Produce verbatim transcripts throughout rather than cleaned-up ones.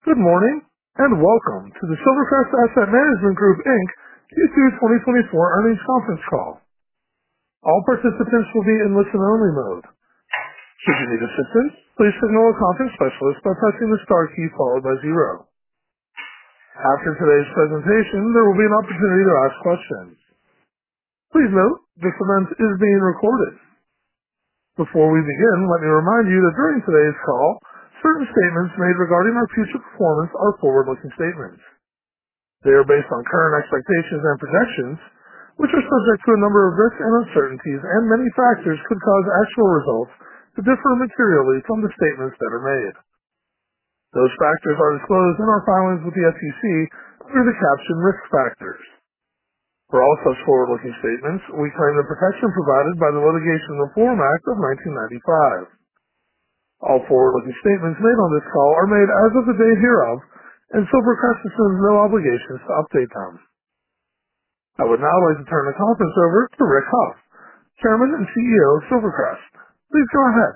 Good morning, and welcome to the Silvercrest Asset Management Group, Incorporated. Q two twenty twenty-four earnings conference call. All participants will be in listen-only mode. Should you need assistance, please signal a conference specialist by pressing the star key followed by zero. After today's presentation, there will be an opportunity to ask questions. Please note, this event is being recorded. Before we begin, let me remind you that during today's call, certain statements made regarding our future performance are forward-looking statements. They are based on current expectations and projections, which are subject to a number of risks and uncertainties, and many factors could cause actual results to differ materially from the statements that are made. Those factors are disclosed in our filings with the S E C under the caption Risk Factors. For all such forward-looking statements, we claim the protection provided by the Litigation Reform Act of nineteen ninety-five. All forward-looking statements made on this call are made as of the date hereof, and Silvercrest assumes no obligations to update them. I would now like to turn the conference over to Rick Hough, Chairman and C E O of Silvercrest. Please go ahead.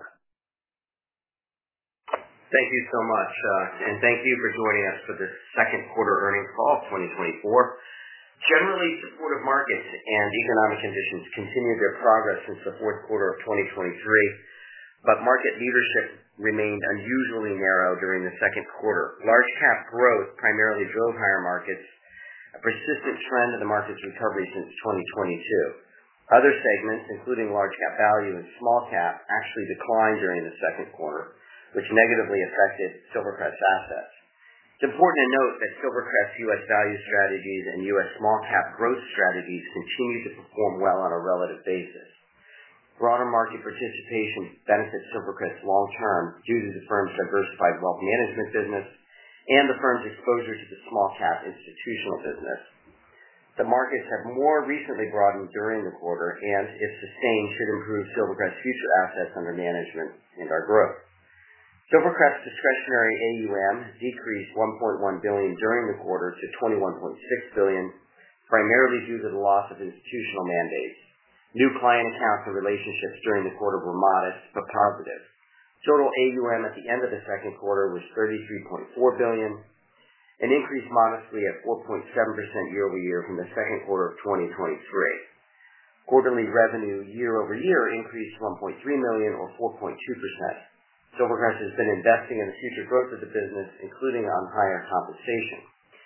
Thank you so much, uh, and thank you for joining us for this second quarter earnings call of twenty twenty-four. Generally, supportive markets and economic conditions continued their progress since the fourth quarter of twenty twenty-three. But market leadership remained unusually narrow during the second quarter. Large cap growth primarily drove higher markets, a persistent trend of the market's recovery since twenty twenty-two. Other segments, including large cap value and small cap, actually declined during the second quarter, which negatively affected Silvercrest assets. It's important to note that Silvercrest U S value strategies and U S small cap growth strategies continue to perform well on a relative basis. Broader market participation benefits Silvercrest long-term due to the firm's diversified wealth management business and the firm's exposure to the small-cap institutional business. The markets have more recently broadened during the quarter and, if sustained, should improve Silvercrest's future assets under management and our growth. Silvercrest's discretionary A U M decreased one point one billion dollars during the quarter to twenty-one point six billion dollars, primarily due to the loss of institutional mandates. New client accounts and relationships during the quarter were modest but positive. Total A U M at the end of the second quarter was thirty-three point four billion dollars, an increase modestly at four point seven percent year over year from the second quarter of twenty twenty-three. Quarterly revenue year over year increased one point three million dollars or four point two percent. Silvercrest has been investing in the future growth of the business, including on higher compensation.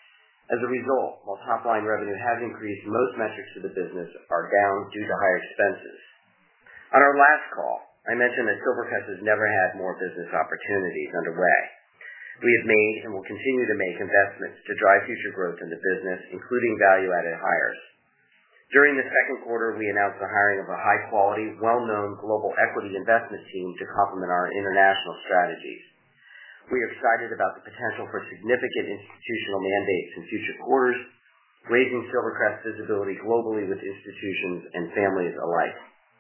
As a result, while top-line revenue has increased, most metrics of the business are down due to higher expenses. On our last call, I mentioned that Silvercrest has never had more business opportunities underway. We have made and will continue to make investments to drive future growth in the business, including value-added hires. During the second quarter, we announced the hiring of a high-quality, well-known global equity investment team to complement our international strategies. We are excited about the potential for significant institutional mandates in future quarters, raising Silvercrest's visibility globally with institutions and families alike.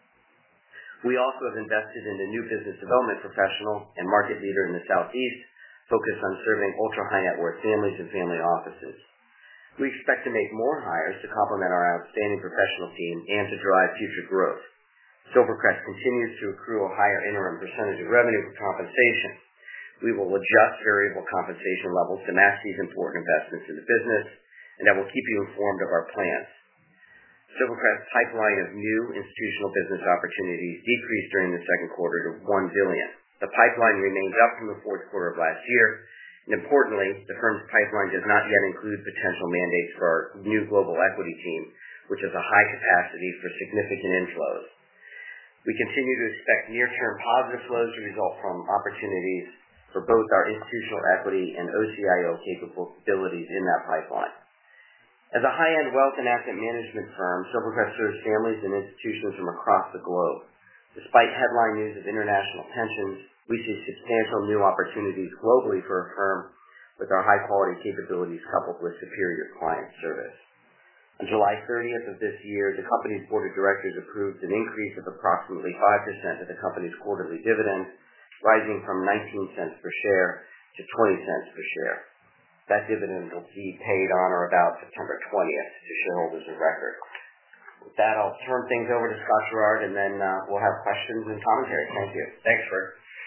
We also have invested in a new business development professional and market leader in the Southeast, focused on serving ultra-high net worth families and family offices. We expect to make more hires to complement our outstanding professional team and to drive future growth. Silvercrest continues to accrue a higher interim percentage of revenue for compensation. We will adjust variable compensation levels to match these important investments in the business, and I will keep you informed of our plans. Silvercrest's pipeline of new institutional business opportunities decreased during the second quarter to one billion dollars. The pipeline remains up from the fourth quarter of last year, and importantly, the firm's pipeline does not yet include potential mandates for our new global equity team, which has a high capacity for significant inflows. We continue to expect near-term positive flows to result from opportunities for both our institutional equity and O C I O capabilities in that pipeline. As a high-end wealth and asset management firm, Silvercrest serves families and institutions from across the globe. Despite headline news of international tensions, we see substantial new opportunities globally for a firm with our high-quality capabilities coupled with superior client service. On July thirtieth of this year, the company's board of directors approved an increase of approximately five percent of the company's quarterly dividend, rising from nineteen cents per share to twenty cents per share. That dividend will be paid on or about September twentieth to shareholders of record. With that, I'll turn things over to Scott Gerard, and then uh, we'll have questions and commentary. Thank you. Thanks, Rick.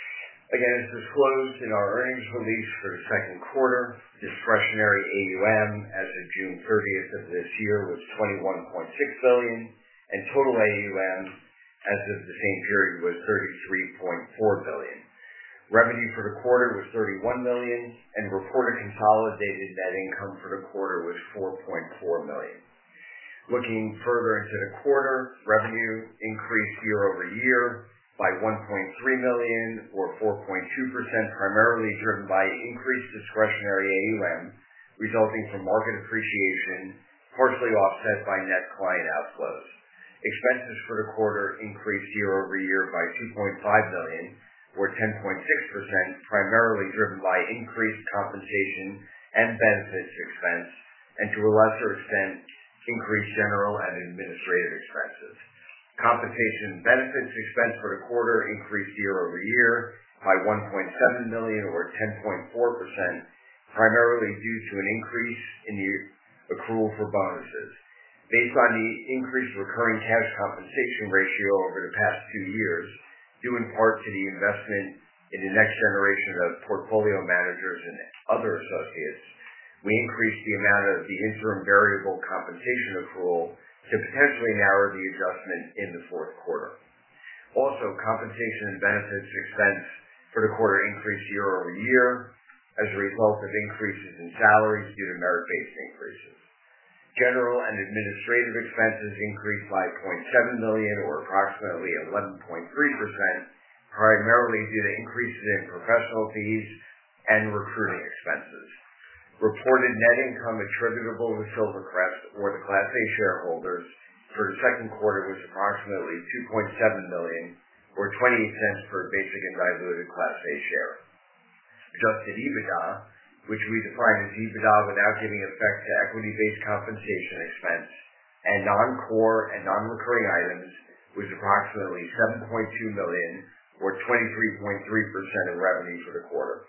Again, as disclosed in our earnings release for the second quarter, discretionary A U M as of June thirtieth of this year was twenty-one point six billion dollars, and total A U M as of the same period was thirty-three point four billion dollars. Revenue for the quarter was thirty-one million dollars, and reported consolidated net income for the quarter was four point four million dollars. Looking further into the quarter, revenue increased year over year by one point three million dollars or four point two percent, primarily driven by increased discretionary A U M resulting from market appreciation, partially offset by net client outflows. Expenses for the quarter increased year over year by two point five million dollars or ten point six percent, primarily driven by increased compensation and benefits expense, and to a lesser extent, increased general and administrative expenses. Compensation and benefits expense for the quarter increased year over year by one point seven million dollars or ten point four percent, primarily due to an increase in the accrual for bonuses. Based on the increased recurring cash compensation ratio over the past two years, due in part to the investment in the next generation of portfolio managers and other associates, we increased the amount of the interim variable compensation accrual to potentially narrow the adjustment in the fourth quarter. Also, compensation and benefits expense for the quarter increased year over year as a result of increases in salaries due to merit-based increases. General and administrative expenses increased by zero point seven million dollars or approximately eleven point three percent, primarily due to increases in professional fees and recruiting expenses. Reported net income attributable to Silvercrest or the Class A shareholders for the second quarter was approximately two point seven million dollars or twenty-eight cents per basic and diluted Class A share. Adjusted EBITDA, which we define as EBITDA without giving effect to equity-based compensation expense and non-core and non-recurring items, was approximately seven point two million dollars or twenty-three point three percent of revenue for the quarter.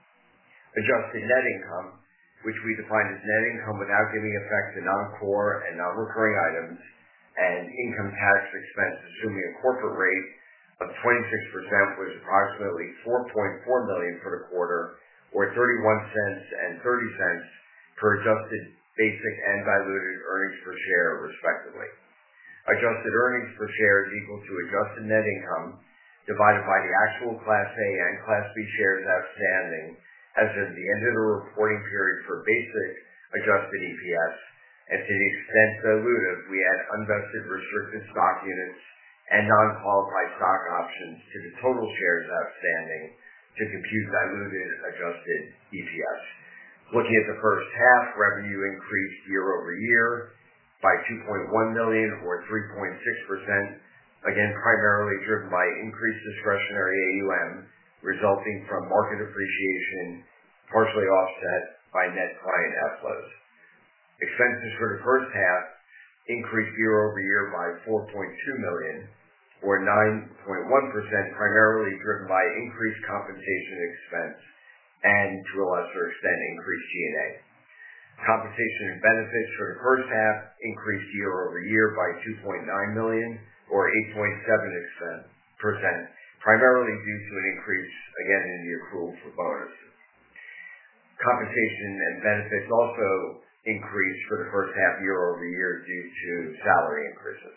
Adjusted net income, which we define as net income without giving effect to non-core and non-recurring items and income tax expense assuming a corporate rate of twenty-six percent, was approximately four point four million dollars for the quarter, or thirty-one cents and thirty cents per adjusted basic and diluted earnings per share, respectively. Adjusted earnings per share is equal to adjusted net income divided by the actual Class A and Class B shares outstanding as of the end of the reporting period for basic adjusted E P S, and to the extent dilutive, we add unvested restricted stock units and non-qualified stock options to the total shares outstanding to compute diluted adjusted E P S. Looking at the first half, revenue increased year over year by two point one million dollars or three point six percent, again primarily driven by increased discretionary A U M resulting from market appreciation, partially offset by net client outflows. Expenses for the first half increased year over year by four point two million dollars or nine point one percent, primarily driven by increased compensation expense and, to a lesser extent, increased G and A. Compensation and benefits for the first half increased year over year by two point nine million dollars or eight point seven percent, primarily due to an increase, again, in the accrual for bonuses. Compensation and benefits also increased for the first half year over year due to salary increases.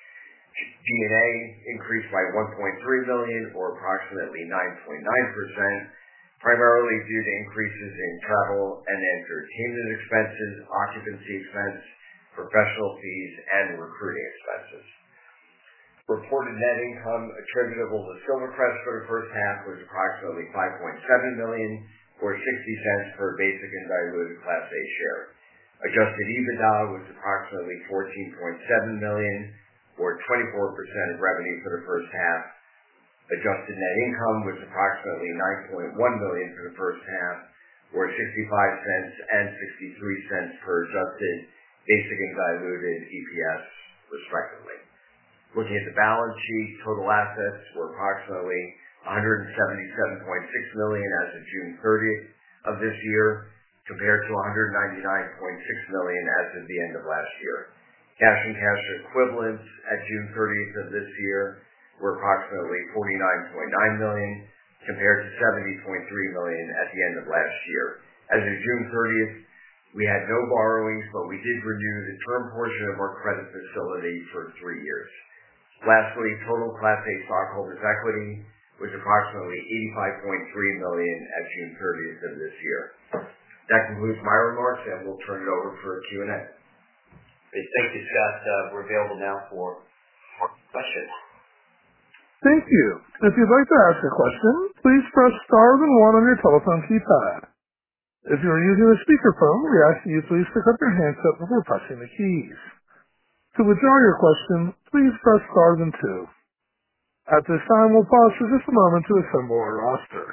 G and A increased by one point three million dollars or approximately nine point nine percent, primarily due to increases in travel and entertainment expenses, occupancy expense, professional fees, and recruiting expenses. Reported net income attributable to Silvercrest for the first half was approximately five point seven million dollars or sixty cents per basic and diluted Class A share. Adjusted EBITDA was approximately fourteen point seven million dollars or twenty-four percent of revenue for the first half. Adjusted net income was approximately nine point one million dollars for the first half, or sixty-five cents and sixty-three cents per adjusted basic and diluted E P S, respectively. Looking at the balance sheet, total assets were approximately one hundred seventy-seven point six million dollars as of June thirtieth of this year, compared to one hundred ninety-nine point six million dollars as of the end of last year. Cash and cash equivalents at June thirtieth of this year were approximately forty-nine point nine million dollars, compared to seventy point three million dollars at the end of last year. As of June thirtieth, we had no borrowings, but we did renew the term portion of our credit facility for three years. Lastly, total Class A stockholders' equity was approximately eighty-five point three million dollars at June thirtieth of this year. That concludes my remarks, and we'll turn it over for Q and A. Thank you, Scott. Uh, we're available now for questions. Thank you. If you'd like to ask a question, please press star then one on your telephone keypad. If you are using a speakerphone, we ask that you please pick up your handset before pressing the keys. To withdraw your question, please press star then two. At this time, we'll pause for just a moment to assemble our roster.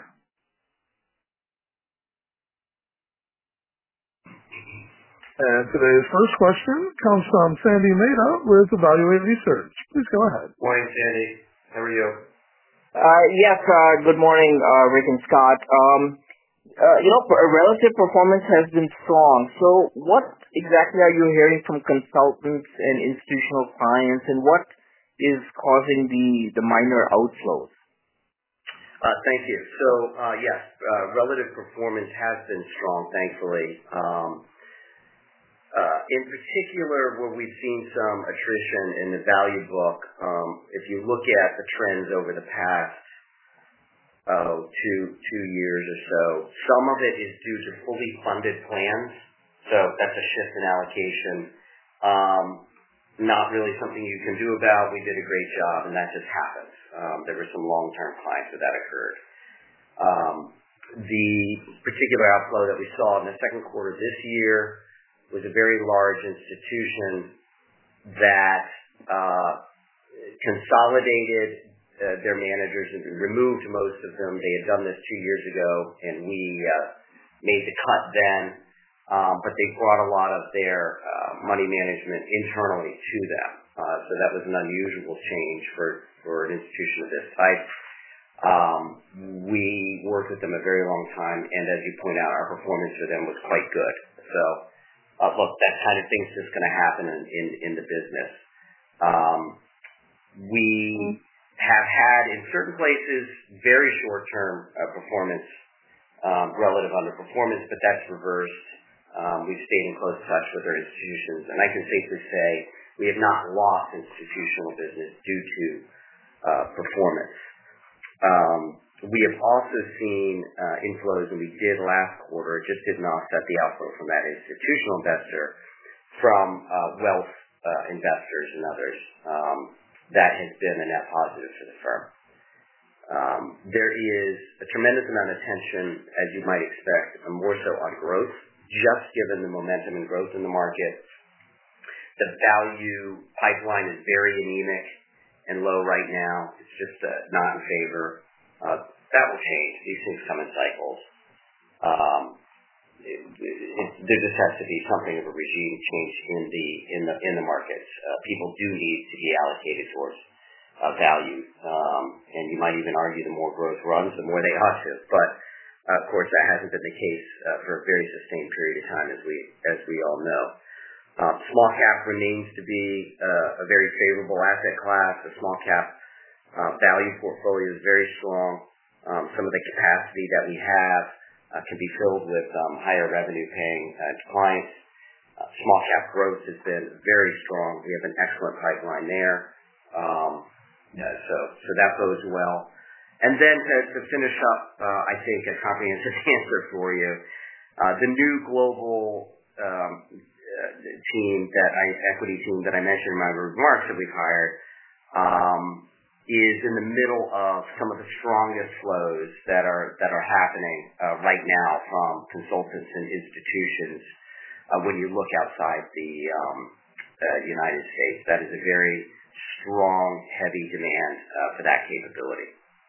And today's first question comes from Sandy Mehta with Evaluate Research. Please go ahead. Morning, Sandy. How are you? Uh, yes, uh, good morning, uh, Rick and Scott. Um, uh, you know, relative performance has been strong. So what exactly are you hearing from consultants and institutional clients, and what is causing the, the minor outflows? Uh, thank you. So, uh, yes, uh, relative performance has been strong, thankfully. Um, Uh, in particular, where we've seen some attrition in the value book, um, if you look at the trends over the past oh, two, two years or so, some of it is due to fully funded plans. So that's a shift in allocation. Um, not really something you can do about. We did a great job, and that just happens. Um, there were some long-term clients where that occurred. Um, the particular outflow that we saw in the second quarter this year was a very large institution that uh, consolidated uh, their managers and removed most of them. They had done this two years ago, and we uh, made the cut then, um, but they brought a lot of their uh, money management internally to them. Uh, so that was an unusual change for, for an institution of this type. Um, we worked with them a very long time, and as you point out, our performance for them was quite good. So Uh, look, that kind of thing's just going to happen in, in, in the business. Um, we have had, in certain places, very short-term uh, performance, um, relative underperformance, but that's reversed. Um, we've stayed in close touch with our institutions, and I can safely say we have not lost institutional business due to uh, performance. Um, We have also seen uh, inflows, and we did last quarter, just didn't offset the outflow from that institutional investor, from uh, wealth uh, investors and others. Um, that has been a net positive for the firm. Um, there is a tremendous amount of tension, as you might expect, more so on growth, just given the momentum and growth in the market. The value pipeline is very anemic and low right now. It's just uh, not in favor. Uh, that will change. These things come in cycles. Um, it, it, there just has to be something of a regime change in the in the in the markets. Uh, people do need to be allocated towards uh, value, um, and you might even argue the more growth runs, the more they ought to. But uh, of course, that hasn't been the case uh, for a very sustained period of time, as we as we all know. Uh, small cap remains to be uh, a very favorable asset class. The small cap uh, value portfolio is very strong. Um, some of the capacity that we have uh, can be filled with um, higher revenue paying uh, clients. Uh, small cap growth has been very strong. We have an excellent pipeline there. Um, yeah, so, so that bodes well. And then to, to finish up, uh, I think a comprehensive answer for you. Uh, the new global um, uh, team that I, equity team that I mentioned in my remarks that we've hired, um, is in the middle of some of the strongest flows that are that are happening uh, right now from consultants and institutions. Uh, when you look outside the um, uh, United States, that is a very strong, heavy demand uh, for that capability.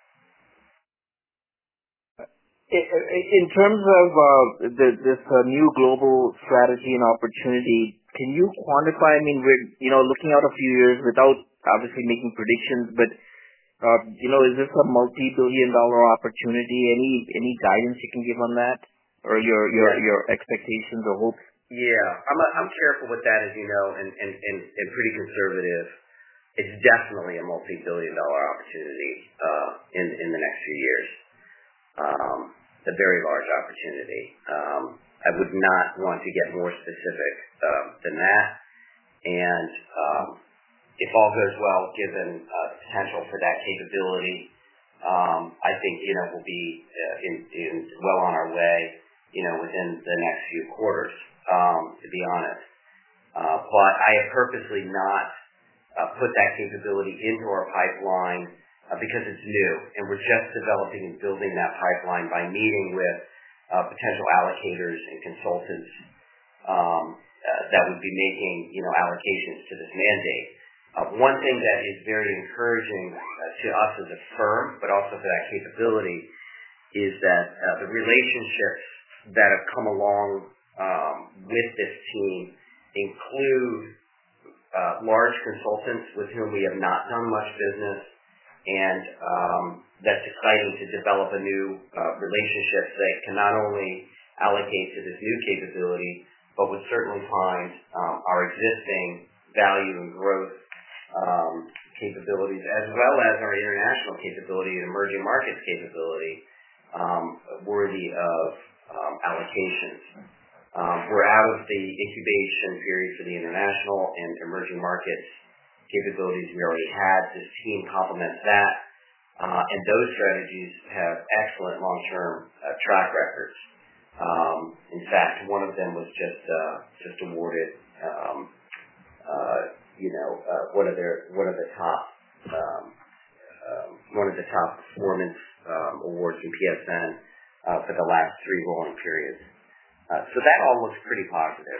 In terms of uh, the, this uh, new global strategy and opportunity, can you quantify? I mean, we're you know looking out a few years without obviously making predictions, but uh, you know, is this a multi-billion dollar opportunity? Any any guidance you can give on that, or your your yeah. your expectations or hopes? Yeah, I'm a, I'm careful with that, as you know, and, and, and, and pretty conservative. It's definitely a multi-billion dollar opportunity uh, in in the next few years. um, a very large opportunity. Um, I would not want to get more specific um, than that. And um, if all goes well, given uh, the potential for that capability, um, I think you know we'll be uh, in, in well on our way, you know, within the next few quarters. Um, to be honest, uh, but I have purposely not uh, put that capability into our pipeline uh, because it's new, and we're just developing and building that pipeline by meeting with uh, potential allocators and consultants um, uh, that would be making, you know, allocations to this mandate. Uh, one thing that is very encouraging uh, to us as a firm, but also for that capability, is that uh, the relationships that have come along um, with this team include uh, large consultants with whom we have not done much business, and um, that's exciting to develop a new uh, relationship that can not only allocate to this new capability, but would certainly find um, our existing value and growth um, capabilities, as well as our international capability and emerging markets capability, um, worthy of um, allocations. Um, we're out of the incubation period for the international and emerging markets capabilities we already had. This team complements that, uh, and those strategies have excellent long-term uh, track records. Um, in fact, one of them was just uh, just awarded, um, uh, you know, uh, one of their one of the top um, uh, one of the top performance um, awards from P S N uh, for the last three rolling periods. Uh, so that all looks pretty positive.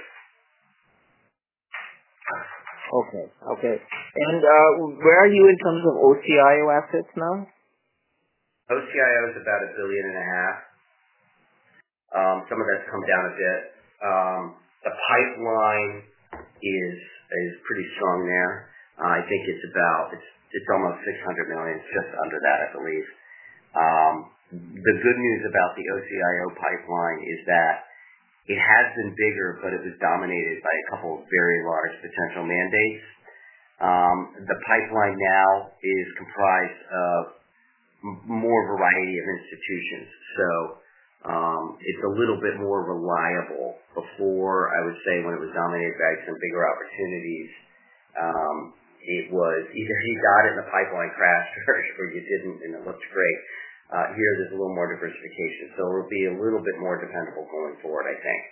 Okay, okay. And uh, where are you in terms of O C I O assets now? O C I O is about a billion and a half. Um, some of that's come down a bit. Um, the pipeline is is pretty strong there. Uh, I think it's about it's it's almost six hundred million, it's just under that, I believe. Um, the good news about the O C I O pipeline is that it has been bigger, but it was dominated by a couple of very large potential mandates. Um, the pipeline now is comprised of m- more variety of institutions, so um, it's a little bit more reliable. Before, I would say, when it was dominated by some bigger opportunities, um, it was either you got it and the pipeline crashed, or, or you didn't, and it looked great. Uh, here, there's a little more diversification, so it'll be a little bit more dependable going forward, I think.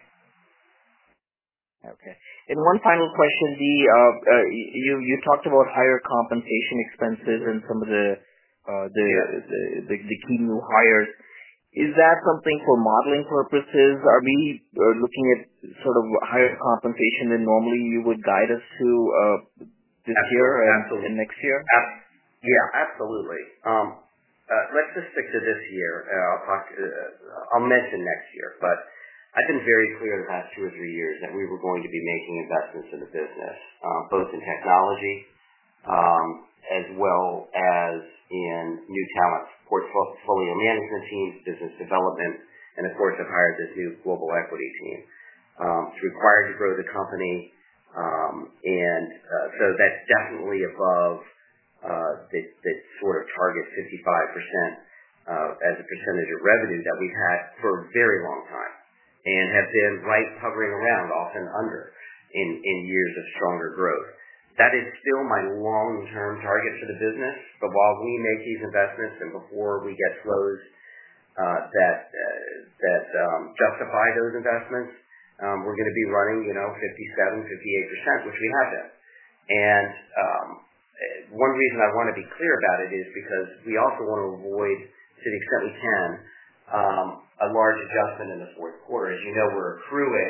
Okay. And one final question, the uh, uh, you you talked about higher compensation expenses and some of the uh, the, Yeah. the, the the key new hires. Is that something for modeling purposes? Are we uh, looking at sort of higher compensation than normally you would guide us to uh, this Absolutely. year and, Absolutely. and next year? Ab- yeah, absolutely. Um, uh, let's just stick to this year. Uh, I'll talk. Uh, I'll mention next year, but I've been very clear the past two or three years that we were going to be making investments in the business, uh, both in technology um, as well as in new talent, portfolio management teams, business development, and of course I've hired this new global equity team. Um, it's required to grow the company, um, and uh, so that's definitely above uh, the, the sort of target fifty-five percent uh, as a percentage of revenue that we've had for a very long time, and have been right hovering around, often under, in, in years of stronger growth. That is still my long-term target for the business, but while we make these investments and before we get flows uh, that uh, that um, justify those investments, um, we're going to be running, you know, fifty-seven, fifty-eight percent, which we have been. And um, one reason I want to be clear about it is because we also want to avoid, to the extent we can, um, a large adjustment in the fourth quarter. As you know, we're accruing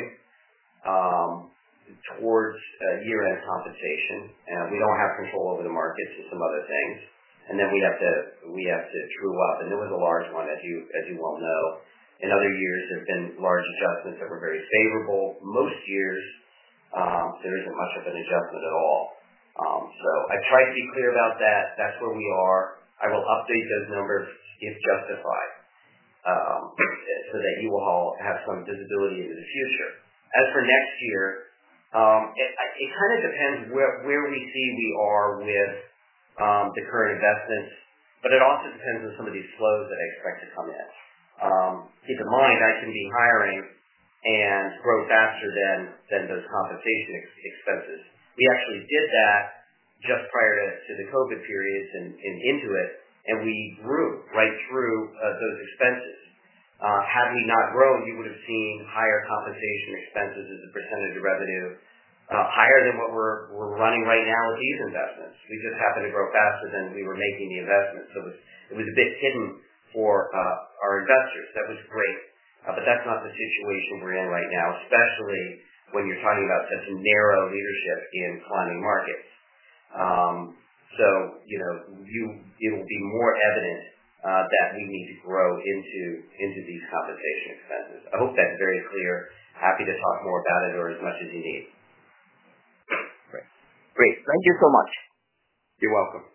um, towards uh, year-end compensation, and we don't have control over the markets and some other things. And then we have to we have to true up, and there was a large one, as you as you well know. In other years, there have been large adjustments that were very favorable. Most years, um, there isn't much of an adjustment at all. Um, so I tried to be clear about that. That's where we are. I will update those numbers if justified, um, so that you will all have some visibility into the future. As for next year, um, it, it kind of depends where, where we see we are with um, the current investments, but it also depends on some of these flows that I expect to come in. Um, keep in mind, I can be hiring and grow faster than, than those compensation ex- expenses. We actually did that just prior to, to the COVID periods and, and into it, and we grew right through uh, those expenses. Uh, had we not grown, you would have seen higher compensation expenses as a percentage of revenue, uh, higher than what we're, we're running right now with these investments. We just happened to grow faster than we were making the investments. So it was, it was a bit hidden for uh, our investors. That was great. Uh, but that's not the situation we're in right now, especially when you're talking about such narrow leadership in climbing markets. Um, so, you know, you, it will be more evident Uh, that we need to grow into into these compensation expenses. I hope that's very clear. Happy to talk more about it or as much as you need. Great. Great. Thank you so much. You're welcome.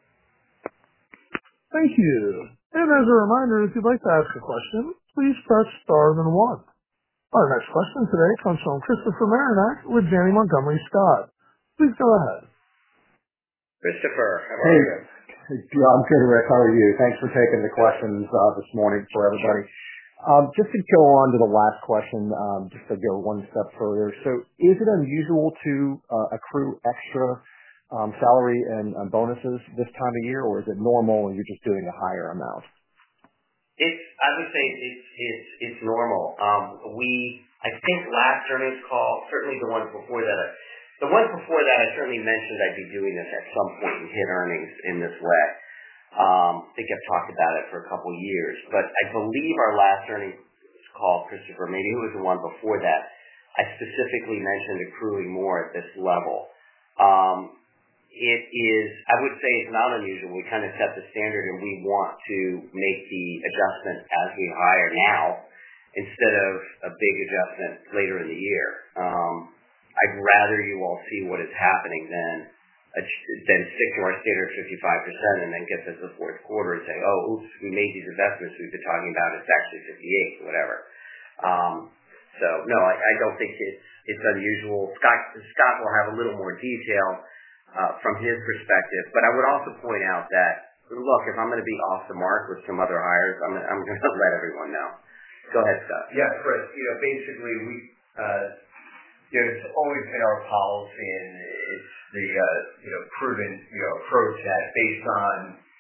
Thank you. And as a reminder, if you'd like to ask a question, please press star then one. Our next question today comes from Christopher Marinac with Janney Montgomery Scott. Please go ahead. Christopher, how are hey. you? Yeah, I'm good, Rick. How are you? Thanks for taking the questions uh, this morning for everybody. Um, just to go on to the last question, um, just to go one step further. So is it unusual to uh, accrue extra um, salary and uh, bonuses this time of year, or is it normal and you're just doing a higher amount? It's, I would say it's, it's, it's normal. Um, we, I think last earnings call, certainly the ones before that, The ones before that, I certainly mentioned I'd be doing this at some point and hit earnings in this way. Um, I think I've talked about it for a couple of years. But I believe our last earnings call, Christopher, maybe it was the one before that, I specifically mentioned accruing more at this level. Um, it is, I would say it's not unusual. We kind of set the standard and we want to make the adjustment as we hire now instead of a big adjustment later in the year. Um, I'd rather you all see what is happening than than stick to our standard fifty-five percent and then get to the fourth quarter and say, oh, oops, we made these investments we've been talking about. It's actually fifty-eight or whatever. Um, so, no, I, I don't think it's, it's unusual. Scott, Scott will have a little more detail uh, from his perspective. But I would also point out that, look, if I'm going to be off the mark with some other hires, I'm, I'm going to let everyone know. Go ahead, Scott. Yeah, Chris, you know, basically we uh, – You know, it's always been our policy, and it's the uh, you know proven you know approach that based on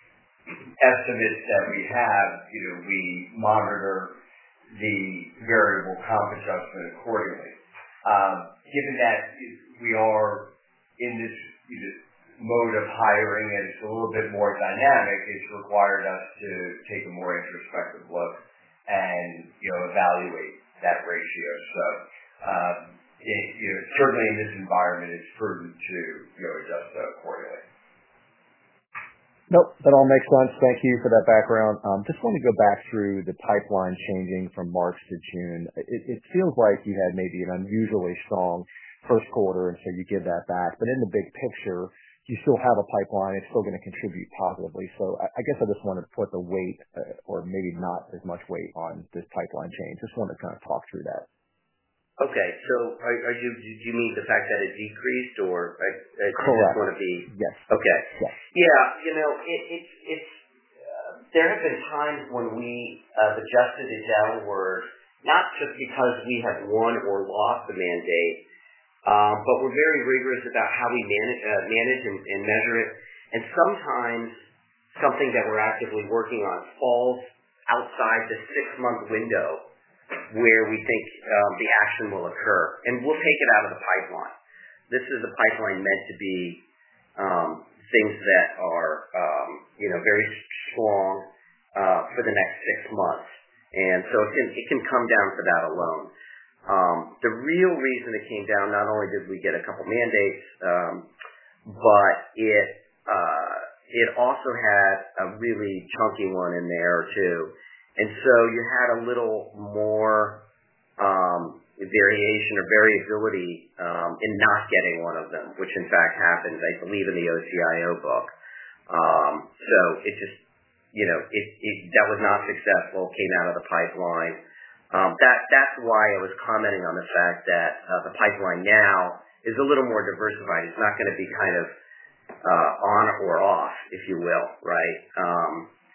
estimates that we have, you know, we monitor the variable comp adjustment accordingly. Um, given that we are in this you know, mode of hiring and it's a little bit more dynamic, it's required us to take a more introspective look and you know evaluate that ratio. So. Um, It, you know, certainly in this environment, it's prudent to you know adjust that accordingly. Nope, that all makes sense. Thank you for that background. Um, just want to go back through the pipeline changing from March to June. It, it feels like you had maybe an unusually strong first quarter, and so you give that back. But in the big picture, you still have a pipeline. It's still going to contribute positively. So I, I guess I just want to put the weight, uh, or maybe not as much weight, on this pipeline change. Just want to kind of talk through that. Okay, so are, are you, do you mean the fact that it decreased, or I, I Correct. just want to be... Yes. Okay. Yes. Yeah, you know, it, it's, it's, uh, there have been times when we uh, adjusted it downward, not just because we have won or lost the mandate, um, but we're very rigorous about how we manage, uh, manage and, and measure it. And sometimes something that we're actively working on falls outside the six-month window where we think um, the action will occur, and we'll take it out of the pipeline. This is a pipeline meant to be um, things that are, um, you know, very strong uh, for the next six months, and so it can it can come down for that alone. Um, the real reason it came down, not only did we get a couple mandates, um, but it uh, it also had a really chunky one in there too. And so you had a little more um, variation or variability um, in not getting one of them, which in fact happened, I believe, in the O C I O book. Um, so it just, you know, it, it that was not successful, came out of the pipeline. Um, that that's why I was commenting on the fact that uh, the pipeline now is a little more diversified. It's not going to be kind of uh, on or off, if you will, right? Um,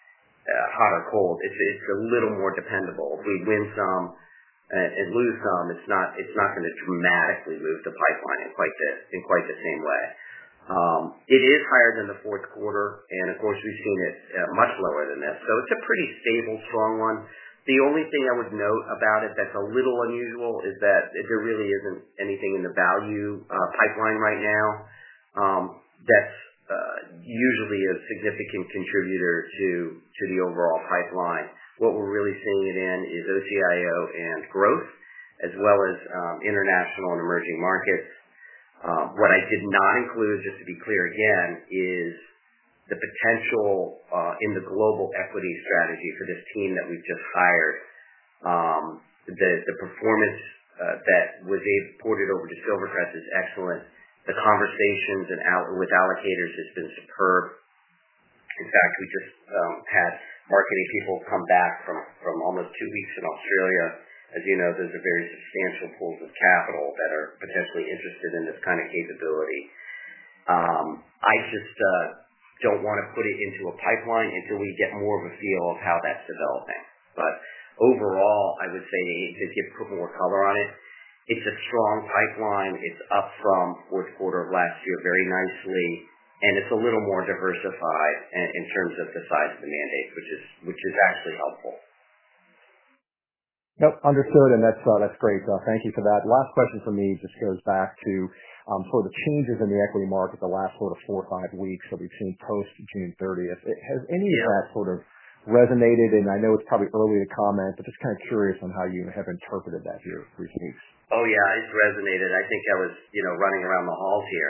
uh, hot or cold. It's it's a little more dependable. If we win some and, and lose some, it's not it's not going to dramatically move the pipeline in quite the in quite the same way. Um, it is higher than the fourth quarter, and of course we've seen it uh, much lower than this. So it's a pretty stable, strong one. The only thing I would note about it that's a little unusual is that there really isn't anything in the value uh, pipeline right now um, that's uh, usually a significant contributor to to the overall pipeline. What we're really seeing it in is O C I O and growth, as well as um, international and emerging markets. Uh, what I did not include, just to be clear again, is the potential uh, in the global equity strategy for this team that we've just hired. Um, the, the performance uh, that was ported over to Silvercrest is excellent. The conversations and out, with allocators has been superb. In fact, we just um, had marketing people come back from, from almost two weeks in Australia. As you know, those are very substantial pools of capital that are potentially interested in this kind of capability. Um, I just uh, don't want to put it into a pipeline until we get more of a feel of how that's developing. But overall, I would say to give put more color on it, it's a strong pipeline. It's up from fourth quarter of last year very nicely, and it's a little more diversified in, in terms of the size of the mandate, which is which is actually helpful. Nope, understood, and that's uh, that's great. Uh, thank you for that. Last question for me just goes back to um, sort of the changes in the equity market the last sort of four or five weeks that we've seen post June thirtieth. It, has any Yeah. of that sort of resonated? And I know it's probably early to comment, but just kind of curious on how you have interpreted that here recent weeks. Oh yeah, it's resonated. I think I was, you know, running around the halls here.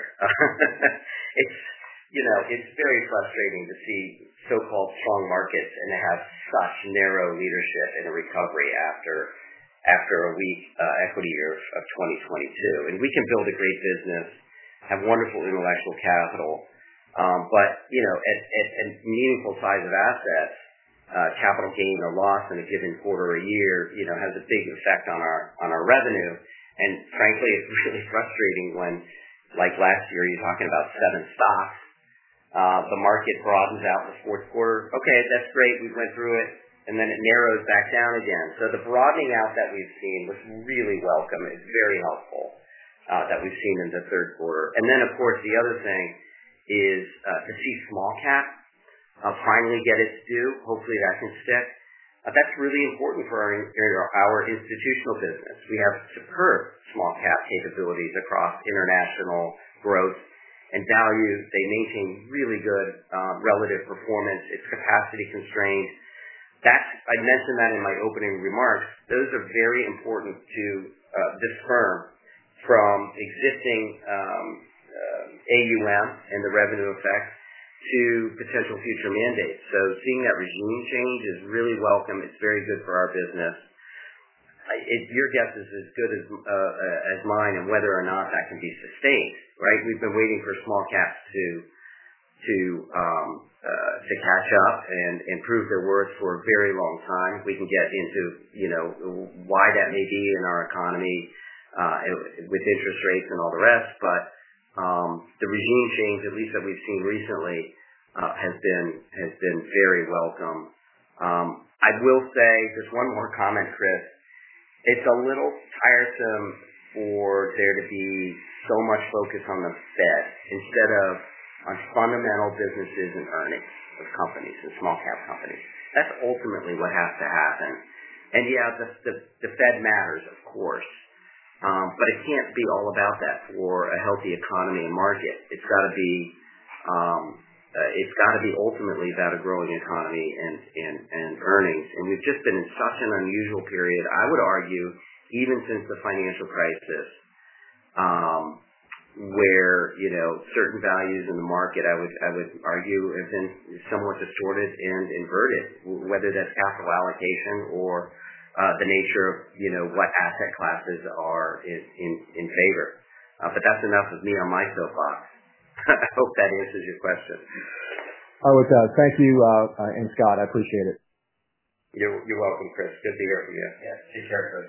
it's, you know, it's very frustrating to see so-called strong markets and to have such narrow leadership in a recovery after after a weak uh, equity year of, of twenty twenty-two. And we can build a great business, have wonderful intellectual capital, um, but you know, at, at, at meaningful size of assets, uh, capital gain or loss in a given quarter or year, you know, has a big effect on our on our revenue. And frankly, it's really frustrating when, like last year, you're talking about seven stocks. Uh, the market broadens out in the fourth quarter. Okay, that's great. We went through it, and then it narrows back down again. So the broadening out that we've seen was really welcome. It's very helpful uh, that we've seen in the third quarter. And then, of course, the other thing is uh, to see small cap uh, finally get its due. Hopefully that can stick. Uh, that's really important for our, our institutional business. We have superb small cap capabilities across international growth and value. They maintain really good uh, relative performance. It's capacity constrained. That's, I mentioned that in my opening remarks. Those are very important to uh, this firm from existing um, uh, A U M and the revenue effect to potential future mandates. So seeing that regime change is really welcome. It's very good for our business. It, your guess is as good as uh, as mine on whether or not that can be sustained, right? We've been waiting for small caps to to um, uh, to catch up and improve their worth for a very long time. We can get into, you know, why that may be in our economy uh, with interest rates and all the rest, but um, the regime change, at least that we've seen recently, uh, has been has been very welcome. Um, I will say just one more comment, Chris. It's a little tiresome for there to be so much focus on the Fed instead of on fundamental businesses and earnings of companies and small cap companies. That's ultimately what has to happen. And yeah, the the, the Fed matters, of course, um, but it can't be all about that for a healthy economy and market. It's got to be um, uh, it's got to be ultimately about a growing economy and, and, and earnings. And we've just been in such an unusual period. I would argue, even since the financial crisis, um, where, you know, certain values in the market, I would I would argue, have been somewhat distorted and inverted, whether that's capital allocation or uh, the nature of, you know, what asset classes are in in, in favor. Uh, but that's enough of me on my soapbox. I hope that answers your question. Oh, it does. Thank you, uh, uh, and Scott, I appreciate it. You're you're welcome, Chris. Good to hear from you. Yeah, take care, Chris.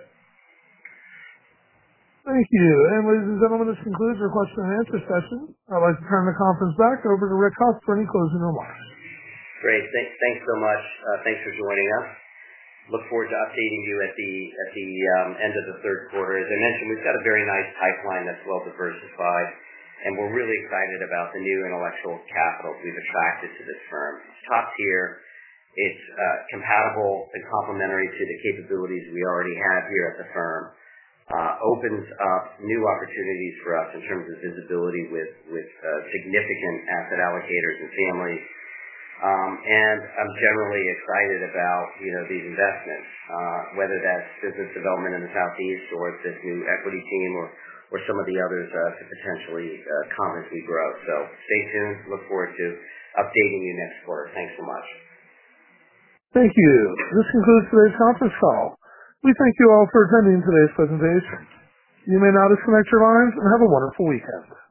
Thank you. And ladies and gentlemen, this concludes our question and answer session. I'd like to turn the conference back over to Rick Hough for any closing remarks. Great. Thanks so much. Thanks for joining us. Look forward to updating you at the at the um, end of the third quarter. As I mentioned, we've got a very nice pipeline that's well diversified, and we're really excited about the new intellectual capital we've attracted to this firm. It's top tier. It's uh, compatible and complementary to the capabilities we already have here at the firm. Uh, opens up new opportunities for us in terms of visibility with with uh, significant asset allocators and families. Um, and I'm generally excited about, you know, these investments, uh, whether that's business development in the Southeast or it's this new equity team or, or some of the others uh, to potentially uh, come as we grow. So stay tuned. Look forward to updating you next quarter. Thanks so much. Thank you. This concludes today's conference call. We thank you all for attending today's presentation. You may now disconnect your lines and have a wonderful weekend.